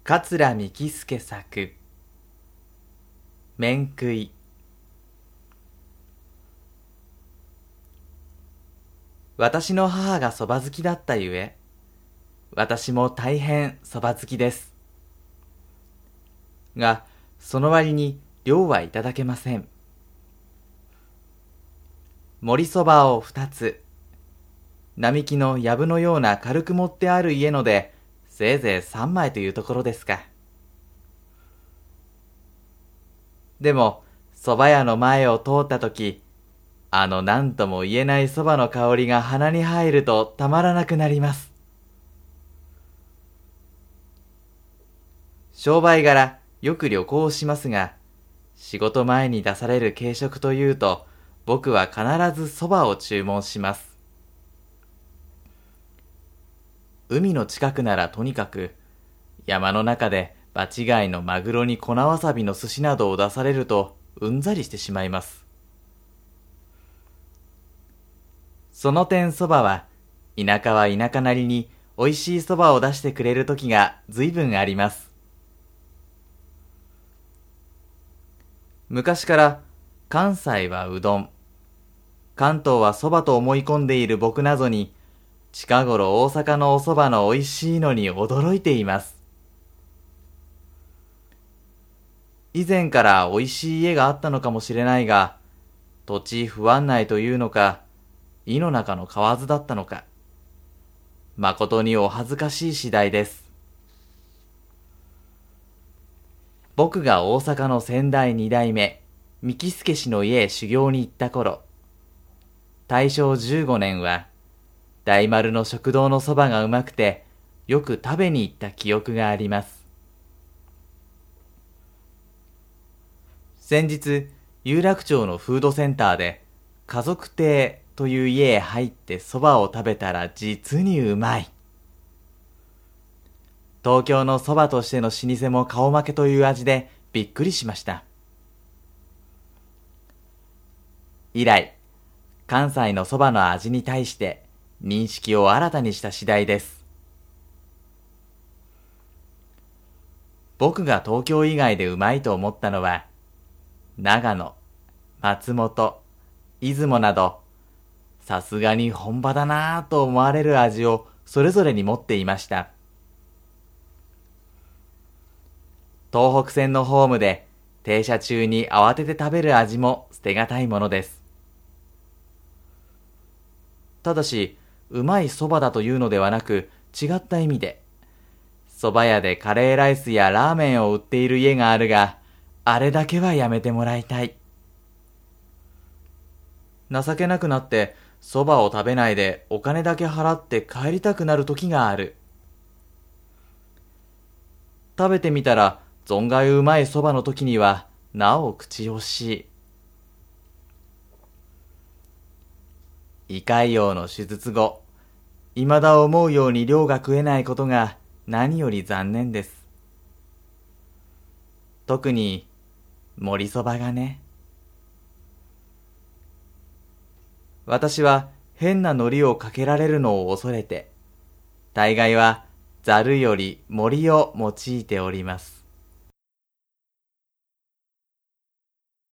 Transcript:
桂三木助作面食い。私の母がそば好きだったゆえ、私も大変そば好きです。が、その割に量はいただけません。盛りそばを2つ、並木の藪のような軽く盛ってある家ので、せいぜい3枚というところですか。でも、蕎麦屋の前を通ったとき、何とも言えない蕎麦の香りが鼻に入るとたまらなくなります。商売柄、よく旅行をしますが、仕事前に出される軽食というと、僕は必ず蕎麦を注文します。海の近くならとにかく、山の中で場違いのマグロに粉わさびの寿司などを出されるとうんざりしてしまいます。その点蕎麦は、田舎は田舎なりに美味しい蕎麦を出してくれる時が随分あります。昔から関西はうどん、関東は蕎麦と思い込んでいる僕などに、近頃大阪のお蕎麦の美味しいのに驚いています。以前から美味しい家があったのかもしれないが、土地不安内というのか、井の中の蛙だったのか、誠にお恥ずかしい次第です。僕が大阪の先代二代目、三木助氏の家へ修行に行った頃、大正15年は、大丸の食堂のそばがうまくて、よく食べに行った記憶があります。先日、有楽町のフードセンターで、家族亭という家へ入ってそばを食べたら実にうまい。東京のそばとしての老舗も顔負けという味でびっくりしました。以来、関西のそばの味に対して認識を新たにした次第です。僕が東京以外でうまいと思ったのは、長野、松本、出雲など、さすがに本場だなぁと思われる味をそれぞれに持っていました。東北線のホームで停車中に慌てて食べる味も捨てがたいものです。ただし、うまいそばだというのではなく、違った意味で、そば屋でカレーライスやラーメンを売っている家があるが、あれだけはやめてもらいたい。情けなくなって、そばを食べないでお金だけ払って帰りたくなる時がある。食べてみたら、存外うまいそばの時には、なお口惜しい。胃潰瘍の手術後、未だ思うように量が食えないことが何より残念です。特に、盛りそばがね。私は変な海苔をかけられるのを恐れて、大概はざるより盛りを用いております。